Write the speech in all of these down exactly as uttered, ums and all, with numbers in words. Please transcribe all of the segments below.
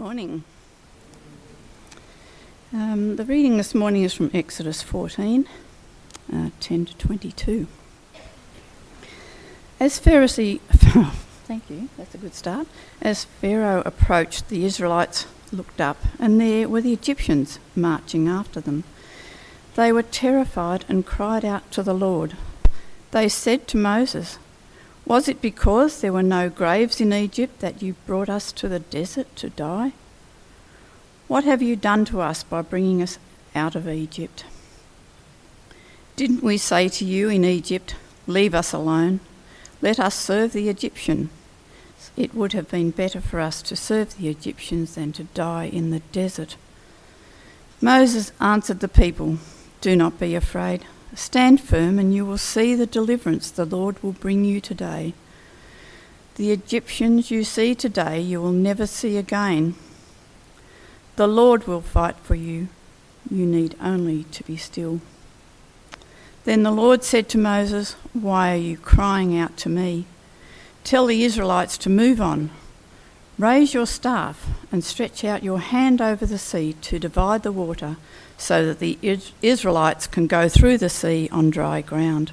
morning. Um, the reading this morning is from Exodus fourteen, uh, ten to twenty-two. As Pharisee, thank you, that's a good start. As Pharaoh approached, the Israelites looked up, and there were the Egyptians marching after them. They were terrified and cried out to the Lord. They said to Moses, "Was it because there were no graves in Egypt that you brought us to the desert to die? What have you done to us by bringing us out of Egypt? Didn't we say to you in Egypt, 'Leave us alone, let us serve the Egyptian'? It would have been better for us to serve the Egyptians than to die in the desert." Moses answered the people, "Do not be afraid. Stand firm and you will see the deliverance the Lord will bring you today. The Egyptians you see today you will never see again. The Lord will fight for you. You need only to be still." Then the Lord said to Moses, "Why are you crying out to me? Tell the Israelites to move on. Raise your staff and stretch out your hand over the sea to divide the water, so that the Israelites can go through the sea on dry ground.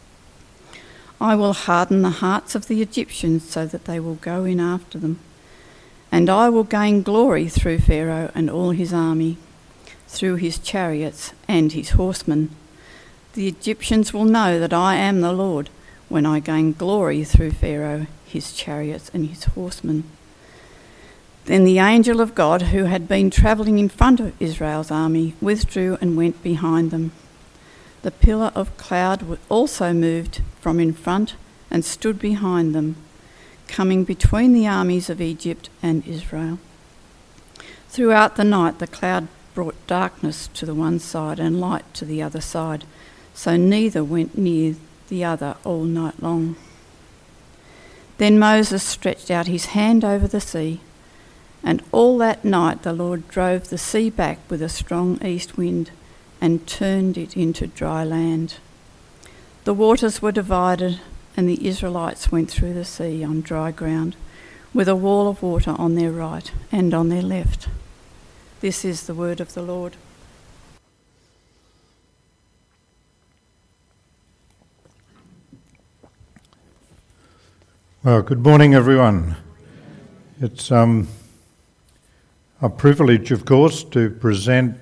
I will harden the hearts of the Egyptians so that they will go in after them. And I will gain glory through Pharaoh and all his army, through his chariots and his horsemen. The Egyptians will know that I am the Lord when I gain glory through Pharaoh, his chariots and his horsemen." Then the angel of God, who had been travelling in front of Israel's army, withdrew and went behind them. The pillar of cloud also moved from in front and stood behind them, coming between the armies of Egypt and Israel. Throughout the night the cloud brought darkness to the one side and light to the other side, so neither went near the other all night long. Then Moses stretched out his hand over the sea, and all that night the Lord drove the sea back with a strong east wind and turned it into dry land. The waters were divided, and the Israelites went through the sea on dry ground, with a wall of water on their right and on their left. This is the word of the Lord. Well, good morning, everyone. It's um. a privilege, of course, to present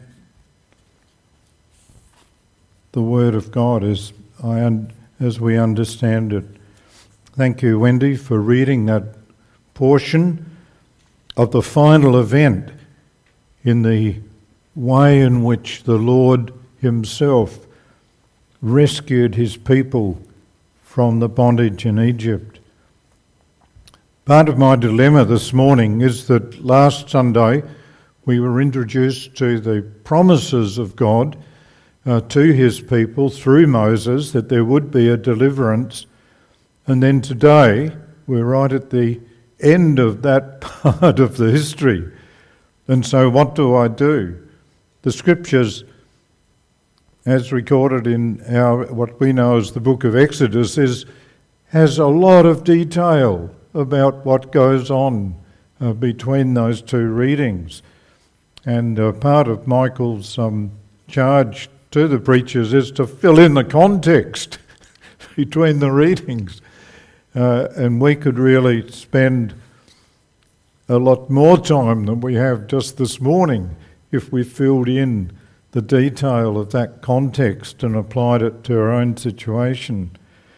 the Word of God as I un- as we understand it. Thank you, Wendy, for reading that portion of the final event in the way in which the Lord himself rescued his people from the bondage in Egypt. Part of my dilemma this morning is that last Sunday we were introduced to the promises of God uh, to his people through Moses, that there would be a deliverance, and then today we're right at the end of that part of the history. And so what do I do? The scriptures, as recorded in our what we know as the book of Exodus, is has a lot of detail about what goes on uh, between those two readings. And uh, part of Michael's um, charge to the preachers is to fill in the context between the readings. Uh, and we could really spend a lot more time than we have just this morning if we filled in the detail of that context and applied it to our own situation.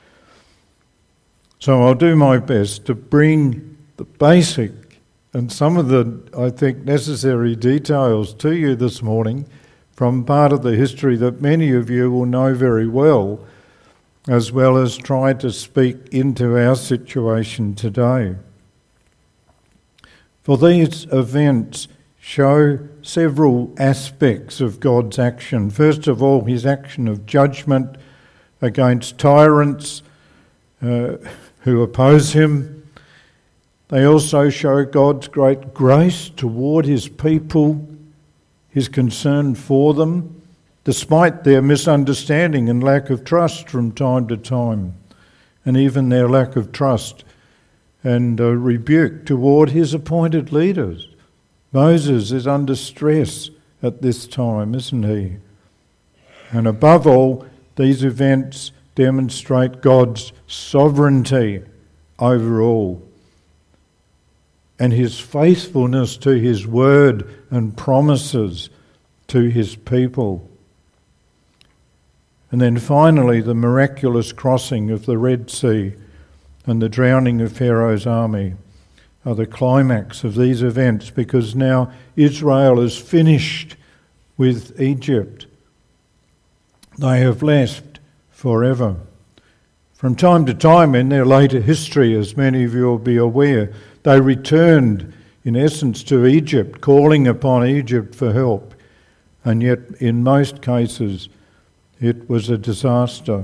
So I'll do my best to bring the basic and some of the, I think, necessary details to you this morning from part of the history that many of you will know very well, as well as try to speak into our situation today. For these events show several aspects of God's action. First of all, his action of judgment against tyrants uh, who oppose him. They also show God's great grace toward his people, his concern for them, despite their misunderstanding and lack of trust from time to time, and even their lack of trust and uh, rebuke toward his appointed leaders, Moses is under stress at this time, isn't he? And above all, these events demonstrate God's sovereignty over all and his faithfulness to his word and promises to his people. And then finally, the miraculous crossing of the Red Sea and the drowning of Pharaoh's army are the climax of these events, because now Israel is finished with Egypt. They have left forever. From time to time in their later history, as many of you will be aware, they returned in essence to Egypt, calling upon Egypt for help. And yet in most cases it was a disaster.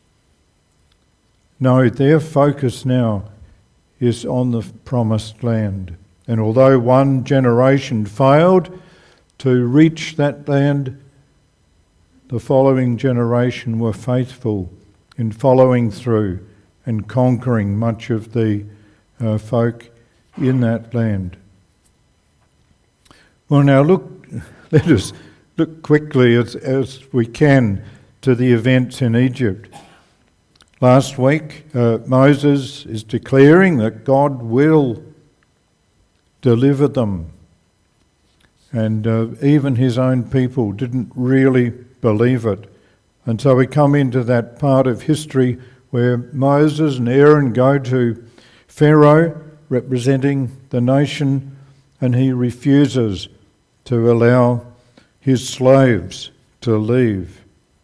No, their focus now is on the promised land. And although one generation failed to reach that land, the following generation were faithful in following through and conquering much of the uh, folk in that land. Well, now look, let us look quickly as, as we can to the events in Egypt. Last week, uh, Moses is declaring that God will deliver them. And uh, even his own people didn't really believe it. And so we come into that part of history where Moses and Aaron go to Pharaoh, representing the nation, and he refuses to allow his slaves to leave.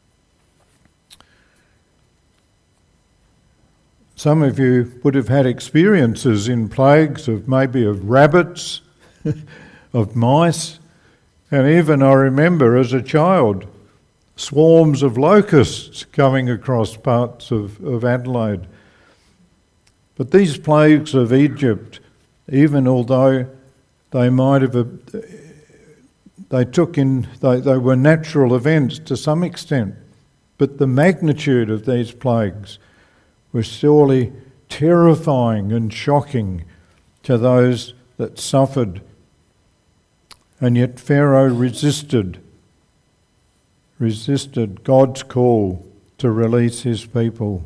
Some of you would have had experiences in plagues of maybe of rabbits, of mice, and even I remember as a child swarms of locusts coming across parts of, of Adelaide. But these plagues of Egypt, even although they might have, they took in, they, they were natural events to some extent, but the magnitude of these plagues was surely terrifying and shocking to those that suffered. And yet Pharaoh resisted, resisted God's call to release his people.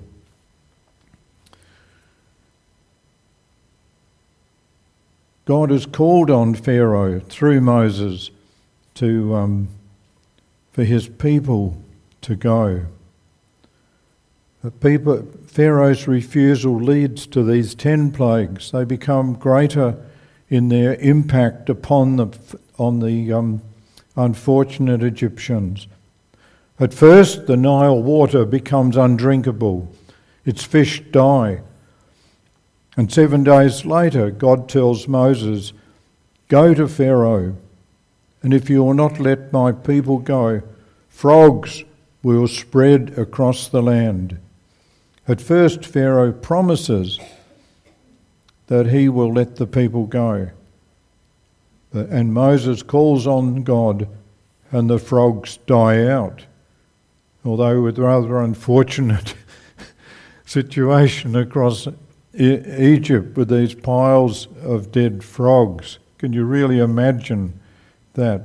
God has called on Pharaoh through Moses to um, for his people to go. The people, Pharaoh's refusal leads to these ten plagues. They become greater in their impact upon the on the um, unfortunate Egyptians. At first, the Nile water becomes undrinkable. Its fish die. And seven days later, God tells Moses, "Go to Pharaoh, and if you will not let my people go, frogs will spread across the land." At first, Pharaoh promises that he will let the people go. And Moses calls on God, and the frogs die out. Although with rather unfortunate situation across Egypt with these piles of dead frogs. Can you really imagine that?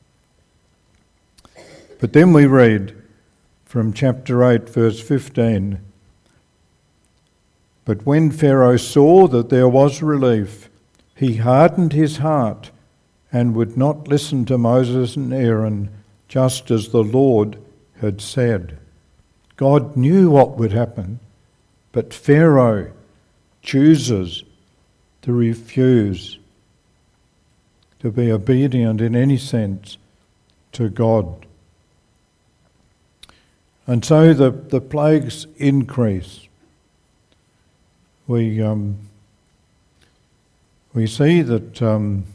But then we read from chapter eight, verse fifteen, "But when Pharaoh saw that there was relief, he hardened his heart and would not listen to Moses and Aaron, just as the Lord had said." God knew what would happen, but Pharaoh chooses to refuse to be obedient in any sense to God. And so the, the plagues increase. We um, we see that um,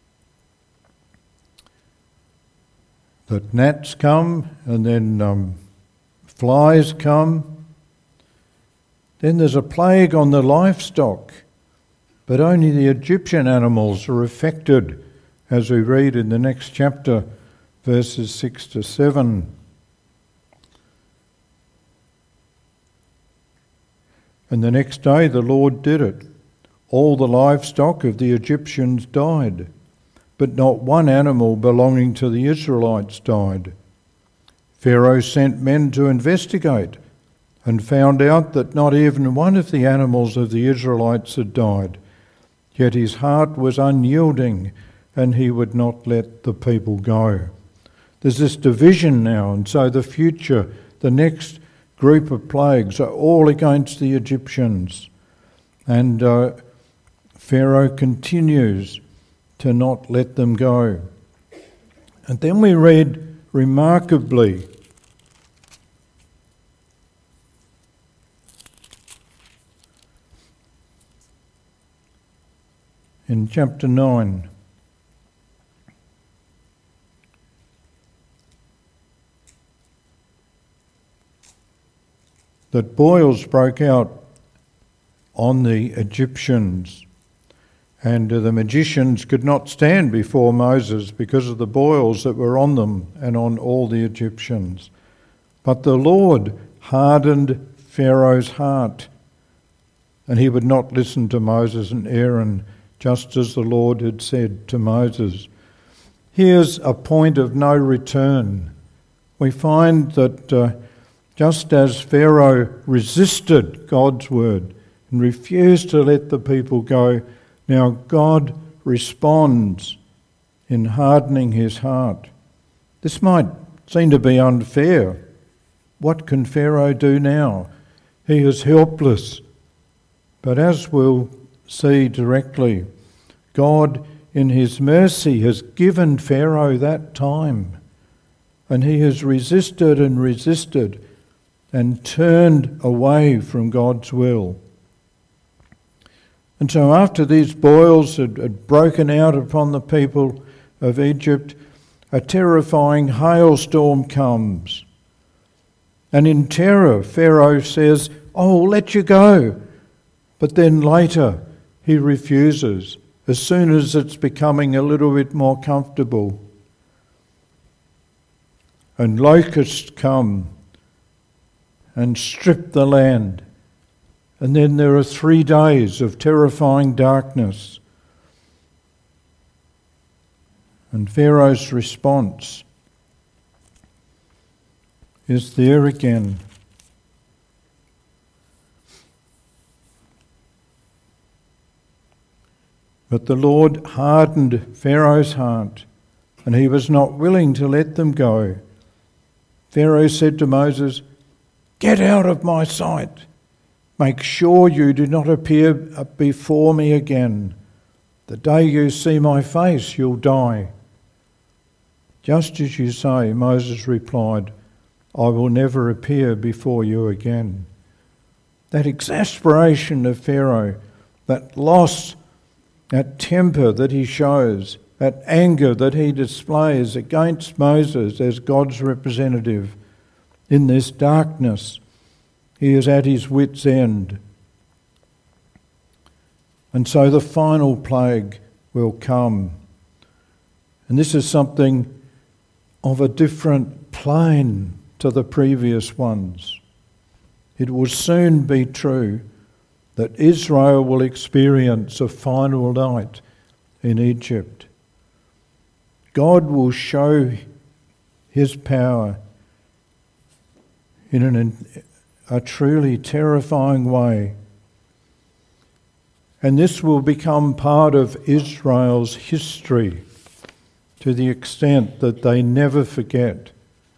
that gnats come, and then um, flies come. Then there's a plague on the livestock, but only the Egyptian animals are affected, as we read in the next chapter, verses six to seven. And the next day the Lord did it. All the livestock of the Egyptians died, but not one animal belonging to the Israelites died. Pharaoh sent men to investigate and found out that not even one of the animals of the Israelites had died. Yet his heart was unyielding, and he would not let the people go. There's this division now, and so the future, the next group of plagues are all against the Egyptians. And uh, Pharaoh continues to not let them go. And then we read remarkably in chapter nine. That boils broke out on the Egyptians, and the magicians could not stand before Moses because of the boils that were on them and on all the Egyptians. But the Lord hardened Pharaoh's heart, and he would not listen to Moses and Aaron, just as the Lord had said to Moses. Here's a point of no return. We find that uh, just as Pharaoh resisted God's word and refused to let the people go, now God responds in hardening his heart. This might seem to be unfair. What can Pharaoh do now? He is helpless. But as we'll see directly, God in his mercy has given Pharaoh that time, and he has resisted and resisted and turned away from God's will. And so after these boils had, had broken out upon the people of Egypt, a terrifying hailstorm comes. And in terror, Pharaoh says, "Oh, I'll let you go." But then later, he refuses, as soon as it's becoming a little bit more comfortable. And locusts come and strip the land. And then there are three days of terrifying darkness. And Pharaoh's response is there again. But the Lord hardened Pharaoh's heart, and he was not willing to let them go. Pharaoh said to Moses, "Get out of my sight. Make sure you do not appear before me again. The day you see my face, you'll die." "Just as you say," Moses replied, "I will never appear before you again." That exasperation of Pharaoh, that loss, that temper that he shows, that anger that he displays against Moses as God's representative in this darkness, he is at his wit's end. And so the final plague will come. And this is something of a different plane to the previous ones. It will soon be true that Israel will experience a final night in Egypt. God will show his power in an, a truly terrifying way. And this will become part of Israel's history to the extent that they never forget.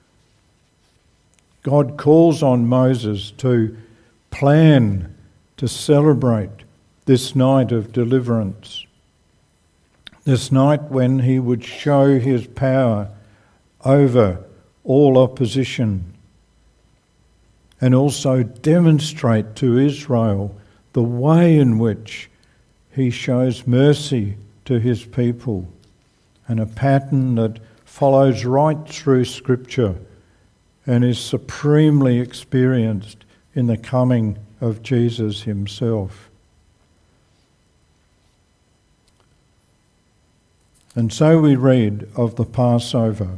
God calls on Moses to plan to celebrate this night of deliverance, this night when he would show his power over all opposition, and also demonstrate to Israel the way in which he shows mercy to his people, and a pattern that follows right through Scripture and is supremely experienced in the coming of Jesus himself. And so we read of the Passover.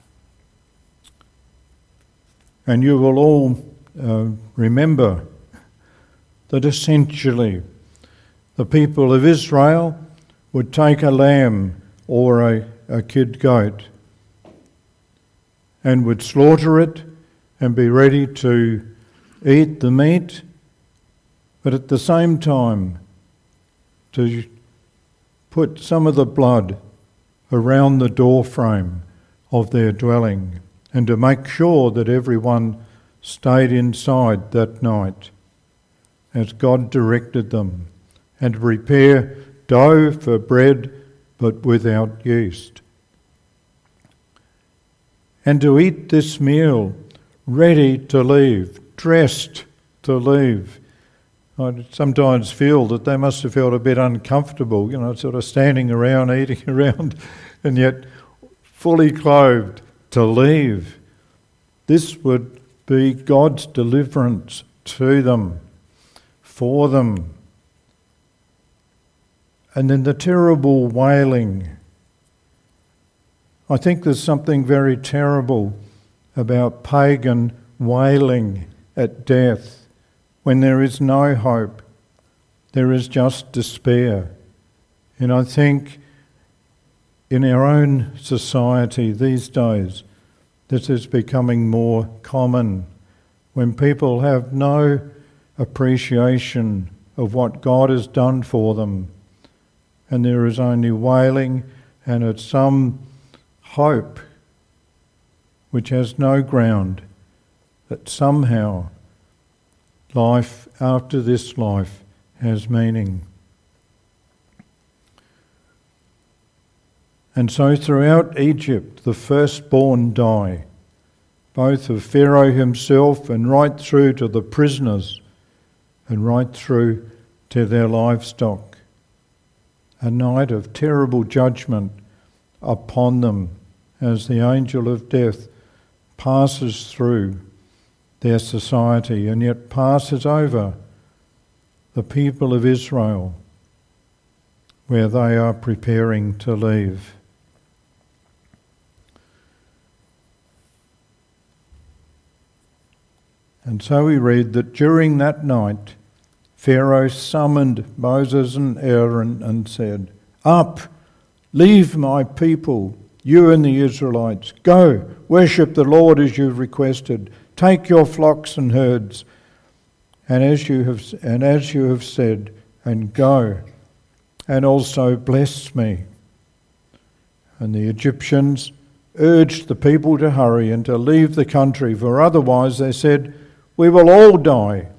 And you will all uh, remember that essentially the people of Israel would take a lamb or a, a kid goat and would slaughter it and be ready to eat the meat, but at the same time to put some of the blood around the doorframe of their dwelling and to make sure that everyone stayed inside that night as God directed them, and to prepare dough for bread but without yeast, and to eat this meal ready to leave, dressed to leave. I sometimes feel that they must have felt a bit uncomfortable, you know, sort of standing around, eating around, and yet fully clothed to leave. This would be God's deliverance to them, for them. And then the terrible wailing. I think there's something very terrible about pagan wailing at death when there is no hope. There is just despair. And I think in our own society these days, this is becoming more common when people have no appreciation of what God has done for them, and there is only wailing and it's some hope which has no ground that somehow life after this life has meaning. And so throughout Egypt the firstborn die, both of Pharaoh himself and right through to the prisoners and right through to their livestock. A night of terrible judgment upon them as the angel of death passes through their society and yet passes over the people of Israel where they are preparing to leave. And so we read that during that night Pharaoh summoned Moses and Aaron and said, "Up, leave my people, you and the Israelites. Go, worship the Lord as you've requested. Take your flocks and herds, and as you have and as you have said, and go, and also bless me." And the Egyptians urged the people to hurry and to leave the country, for otherwise, they said, "We will all die."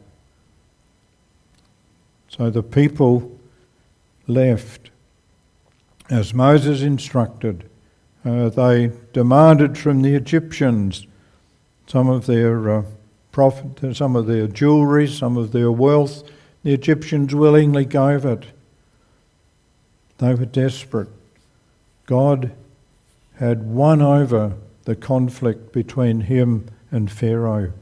So the people left as Moses instructed. Uh, they demanded from the Egyptians some of their uh, profit, some of their jewellery, some of their wealth. The Egyptians willingly gave it. They were desperate. God had won over the conflict between him and Pharaoh.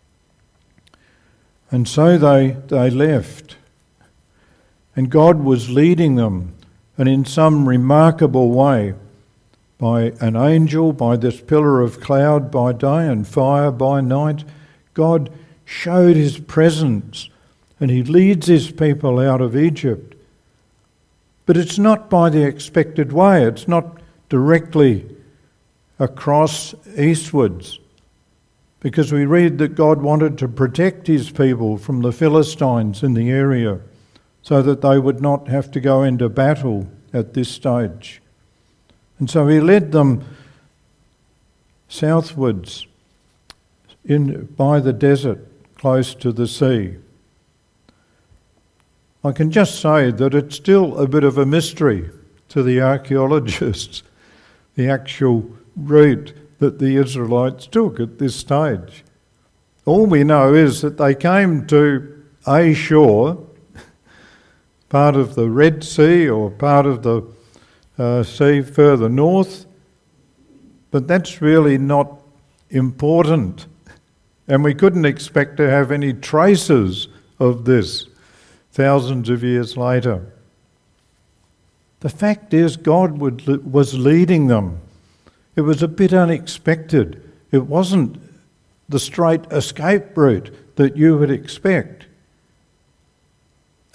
And so they, they left. And God was leading them, and in some remarkable way, by an angel, by this pillar of cloud by day and fire by night, God showed his presence, and he leads his people out of Egypt. But it's not by the expected way. It's not directly across eastwards, because we read that God wanted to protect his people from the Philistines in the area so that they would not have to go into battle at this stage. And so he led them southwards in by the desert close to the sea. I can just say that it's still a bit of a mystery to the archaeologists, the actual route that the Israelites took at this stage. All we know is that they came to a shore, part of the Red Sea or part of the uh, sea further north, but that's really not important. And we couldn't expect to have any traces of this thousands of years later. The fact is, God would, was leading them. It was a bit unexpected. It wasn't the straight escape route that you would expect.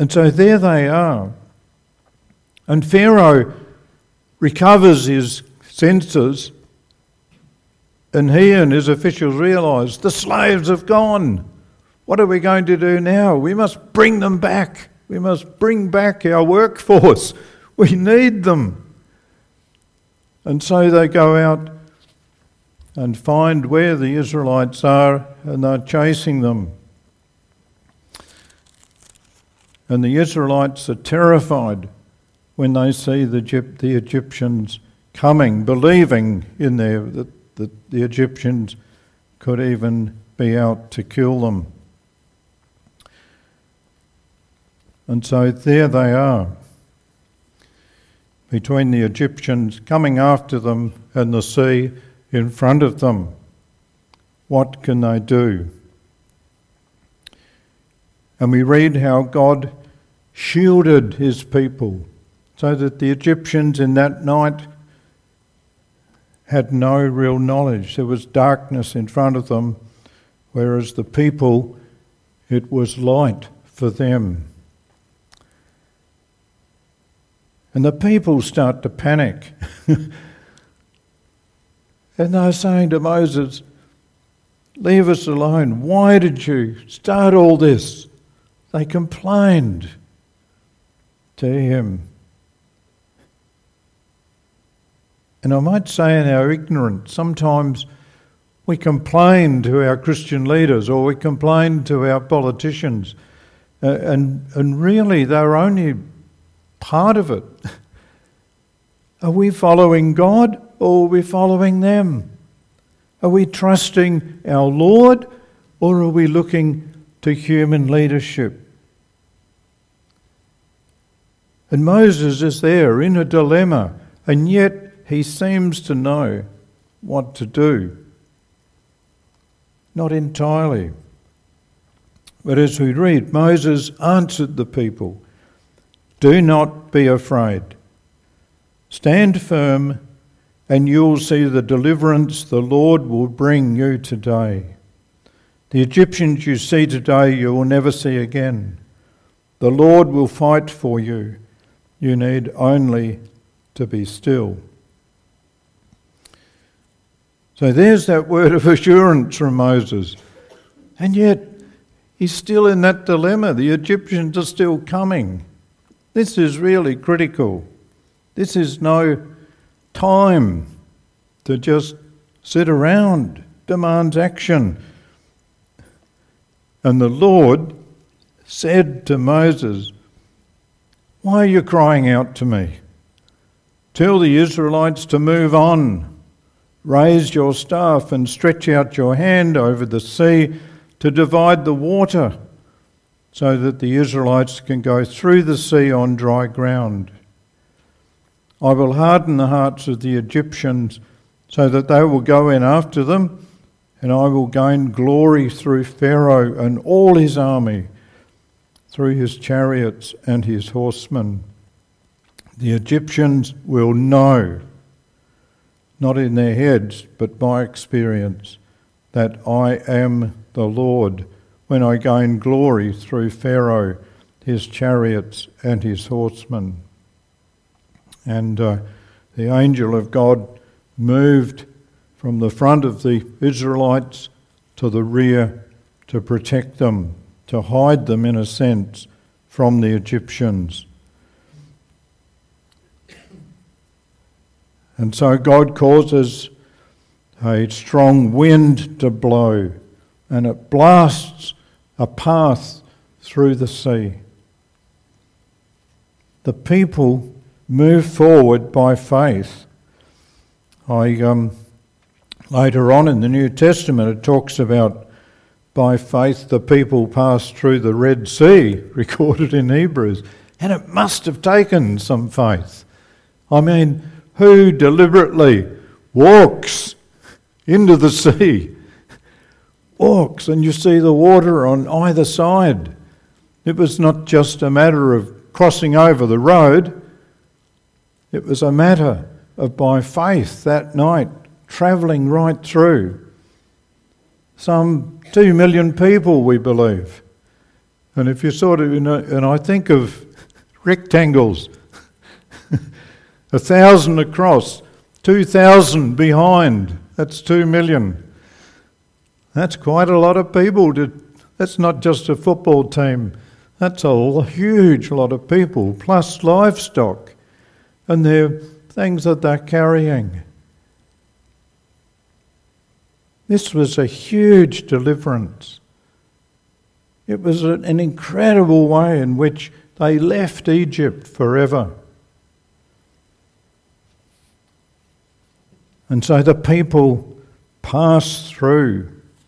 And so there they are. And Pharaoh recovers his senses, and he and his officials realise the slaves have gone. What are we going to do now? We must bring them back. We must bring back our workforce. We need them. And so they go out and find where the Israelites are, and they're chasing them. And the Israelites are terrified when they see the, the Egyptians coming, believing in there that, that the Egyptians could even be out to kill them. And so there they are, between the Egyptians coming after them and the sea in front of them. What can they do? And we read how God shielded his people so that the Egyptians in that night had no real knowledge. There was darkness in front of them, whereas the people, it was light for them. And the people start to panic. And they're saying to Moses, leave us alone. Why did you start all this? They complained to him. And I might say in our ignorance, sometimes we complain to our Christian leaders or we complain to our politicians. Uh, and, and really they're only part of it. Are we following God or are we following them? Are we trusting our Lord or are we looking to human leadership? And Moses is there in a dilemma, and yet he seems to know what to do. Not entirely. But as we read, Moses answered the people, do not be afraid. Stand firm, and you'll see the deliverance the Lord will bring you today. The Egyptians you see today, you will never see again. The Lord will fight for you. You need only to be still. So there's that word of assurance from Moses. And yet, he's still in that dilemma. The Egyptians are still coming. This is really critical. This is no time to just sit around. Demands action. And the Lord said to Moses, why are you crying out to me? Tell the Israelites to move on. Raise your staff and stretch out your hand over the sea to divide the water so that the Israelites can go through the sea on dry ground. I will harden the hearts of the Egyptians so that they will go in after them, and I will gain glory through Pharaoh and all his army, through his chariots and his horsemen. The Egyptians will know, not in their heads, but by experience, that I am the Lord when I gain glory through Pharaoh, his chariots and his horsemen. And uh, the angel of God moved from the front of the Israelites to the rear to protect them, to hide them in a sense from the Egyptians. And so God causes a strong wind to blow, and it blasts a path through the sea. The people move forward by faith. I um, later on in the New Testament it talks about by faith the people passed through the Red Sea, recorded in Hebrews, and it must have taken some faith. I mean, who deliberately walks into the sea, walks and you see the water on either side? It was not just a matter of crossing over the road, it was a matter of by faith that night travelling right through. Some two million people, we believe. And if you sort of, you know, and I think of rectangles, a thousand across, two thousand behind, that's two million. That's quite a lot of people. To, that's not just a football team. That's a huge lot of people, plus livestock, and their things that they're carrying. This was a huge deliverance. It was an incredible way in which they left Egypt forever. And so the people passed through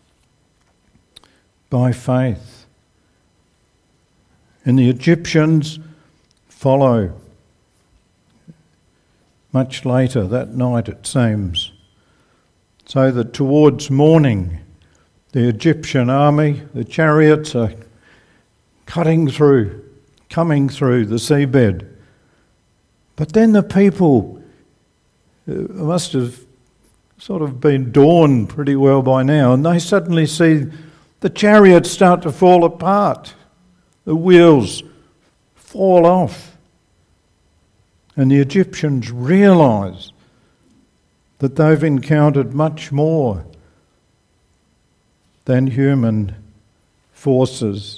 by faith. And the Egyptians follow much later that night, it seems. So that towards morning, the Egyptian army, the chariots are cutting through, coming through the seabed. But then the people must have sort of been dawned pretty well by now, and they suddenly see the chariots start to fall apart. The wheels fall off. And the Egyptians realise that they've encountered much more than human forces.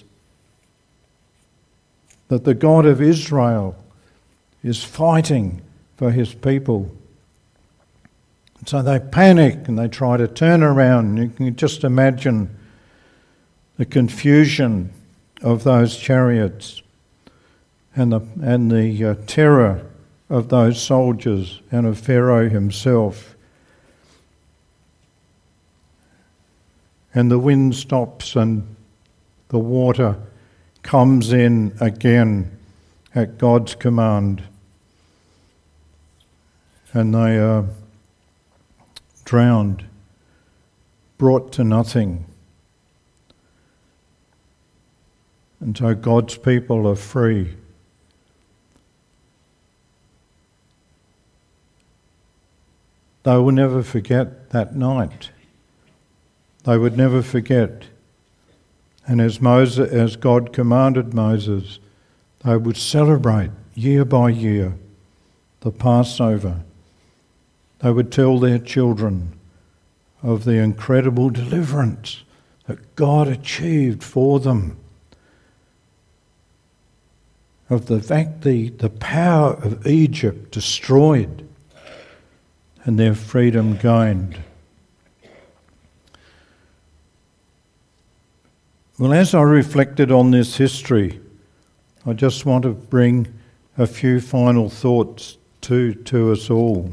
That the God of Israel is fighting for his people. And so they panic and they try to turn around. You can just imagine the confusion of those chariots and the, and the uh, terror of those soldiers and of Pharaoh himself. And the wind stops and the water comes in again at God's command. And they are drowned, brought to nothing. And so God's people are free. They will never forget that night. They would never forget. And as Moses, as God commanded Moses, they would celebrate year by year the Passover. They would tell their children of the incredible deliverance that God achieved for them, of the fact the, the power of Egypt destroyed and their freedom gained. Well, as I reflected on this history, I just want to bring a few final thoughts to, to us all.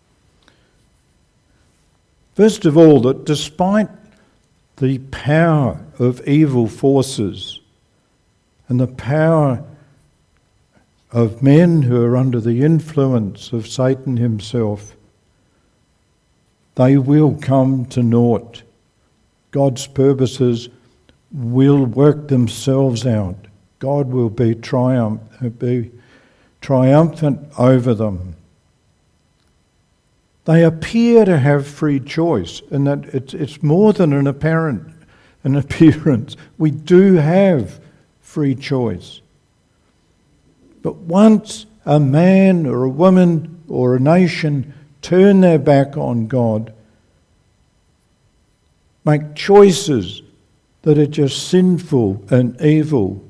First of all, that despite the power of evil forces and the power of men who are under the influence of Satan himself, they will come to naught. God's purposes will work themselves out. God will be, triumph, be triumphant over them. They appear to have free choice, and that it's, it's more than an apparent an appearance. We do have free choice. But once a man or a woman or a nation turn their back on God, make choices that are just sinful and evil,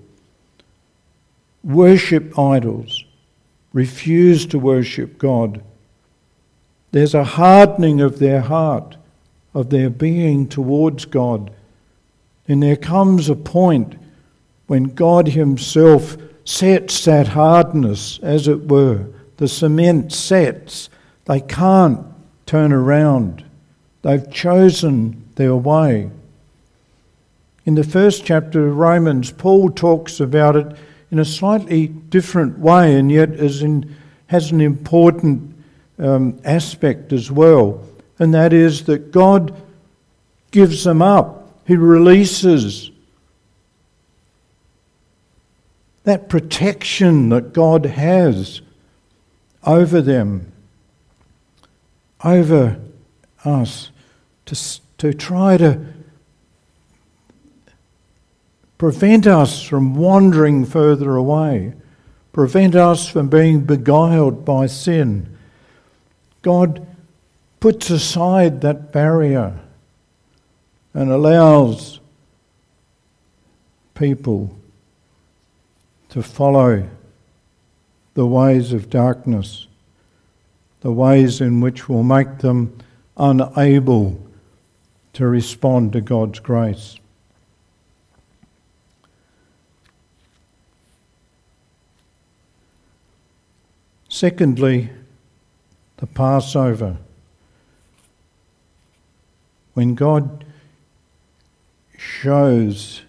worship idols, refuse to worship God, there's a hardening of their heart, of their being towards God. And there comes a point when God himself sets that hardness, as it were. The cement sets. They can't turn around. They've chosen their way. In the first chapter of Romans, Paul talks about it in a slightly different way, and yet is in, has an important um, aspect as well, and that is that God gives them up. He releases that protection that God has over them, over us, to, to try to Prevent us from wandering further away. Prevent us from being beguiled by sin. God puts aside that barrier and allows people to follow the ways of darkness, the ways in which will make them unable to respond to God's grace. Secondly, the Passover. When God shows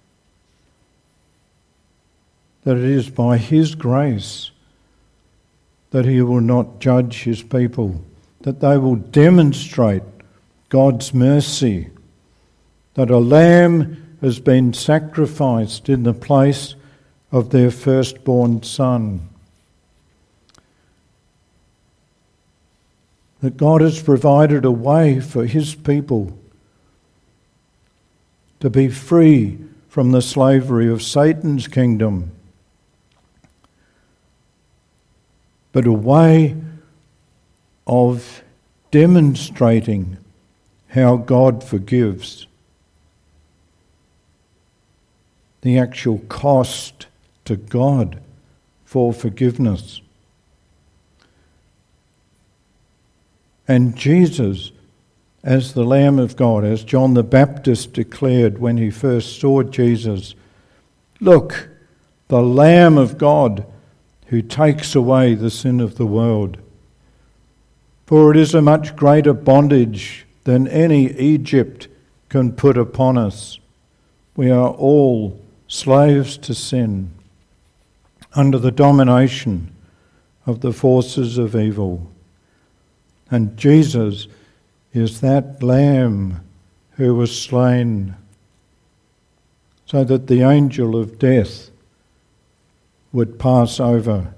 that it is by His grace that He will not judge His people, that they will demonstrate God's mercy, that a lamb has been sacrificed in the place of their firstborn son. That God has provided a way for His people to be free from the slavery of Satan's kingdom, but a way of demonstrating how God forgives. The actual cost to God for forgiveness. And Jesus, as the Lamb of God, as John the Baptist declared when he first saw Jesus, "Look, the Lamb of God who takes away the sin of the world. For it is a much greater bondage than any Egypt can put upon us. We are all slaves to sin, under the domination of the forces of evil. And Jesus is that Lamb who was slain, so that the angel of death would pass over."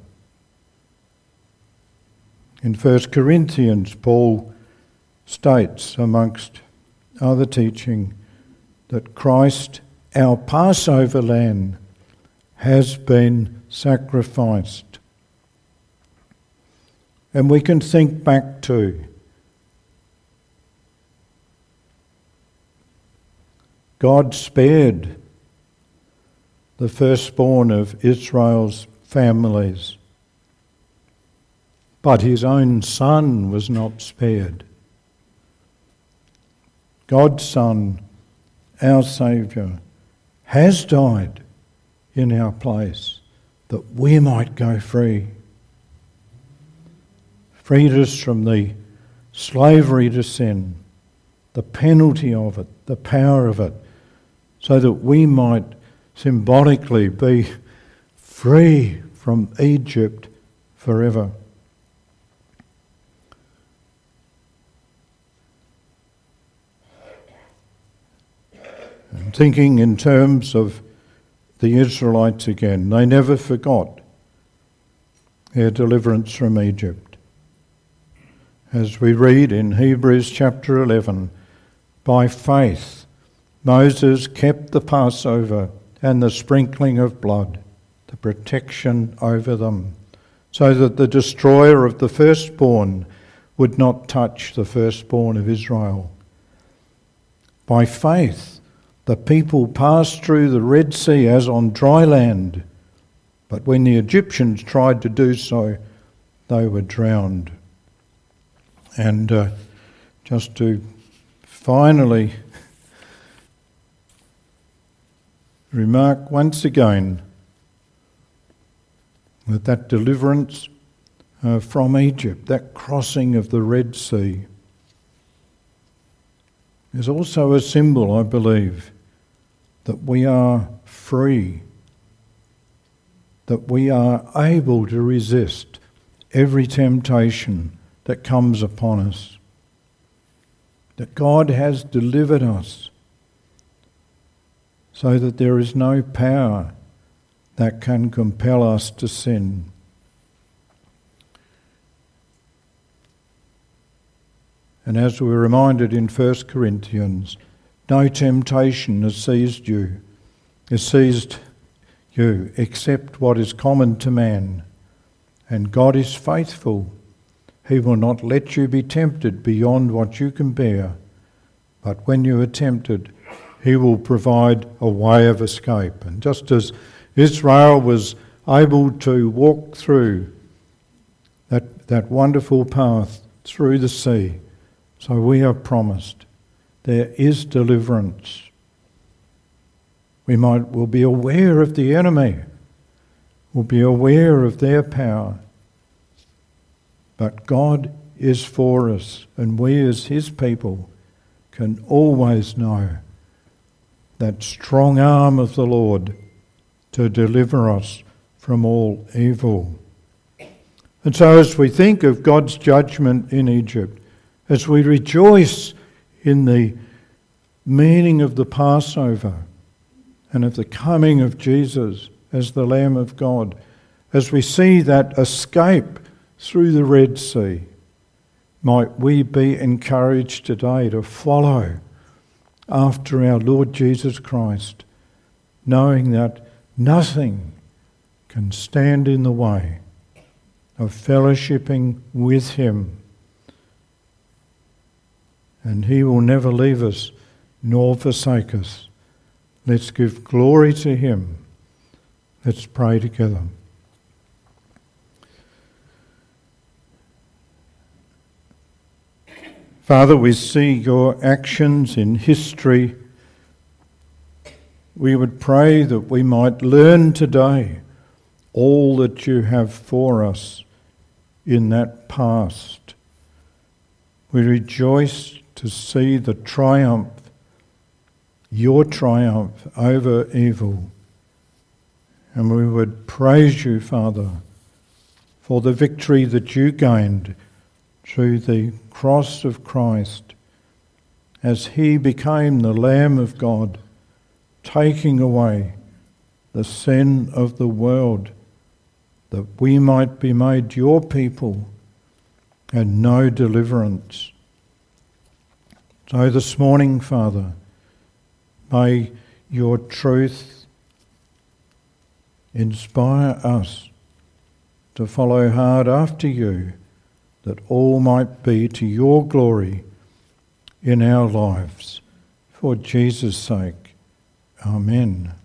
In First Corinthians, Paul states, amongst other teaching, that Christ, our Passover lamb, has been sacrificed. And we can think back to God spared the firstborn of Israel's families, but his own son was not spared. God's Son, our Saviour, has died in our place that we might go free. Freed us from the slavery to sin, the penalty of it, the power of it, so that we might symbolically be free from Egypt forever. And thinking in terms of the Israelites again, they never forgot their deliverance from Egypt. As we read in Hebrews chapter eleven, by faith Moses kept the Passover and the sprinkling of blood, the protection over them, so that the destroyer of the firstborn would not touch the firstborn of Israel. By faith the people passed through the Red Sea as on dry land, but when the Egyptians tried to do so, they were drowned. And uh, just to finally remark once again that that deliverance uh, from Egypt, that crossing of the Red Sea, is also a symbol, I believe, that we are free, that we are able to resist every temptation that comes upon us, that God has delivered us so that there is no power that can compel us to sin. And as we're reminded in First Corinthians, no temptation has seized you has seized you, accept what is common to man. And God is faithful. He will not let you be tempted beyond what you can bear. But when you are tempted, he will provide a way of escape. And just as Israel was able to walk through that, that wonderful path through the sea, so we are promised there is deliverance. We might will be aware of the enemy, will be aware of their power, but God is for us, and we as his people can always know that strong arm of the Lord to deliver us from all evil. And so as we think of God's judgment in Egypt, as we rejoice in the meaning of the Passover and of the coming of Jesus as the Lamb of God, as we see that escape through the Red Sea, might we be encouraged today to follow after our Lord Jesus Christ, knowing that nothing can stand in the way of fellowshipping with him. And he will never leave us nor forsake us. Let's give glory to him. Let's pray together. Father, we see your actions in history. We would pray that we might learn today all that you have for us in that past. We rejoice to see the triumph, your triumph over evil. And we would praise you, Father, for the victory that you gained through the cross of Christ as he became the Lamb of God, taking away the sin of the world, that we might be made your people and know deliverance. So this morning, Father, may your truth inspire us to follow hard after you, that all might be to your glory in our lives. For Jesus' sake, amen.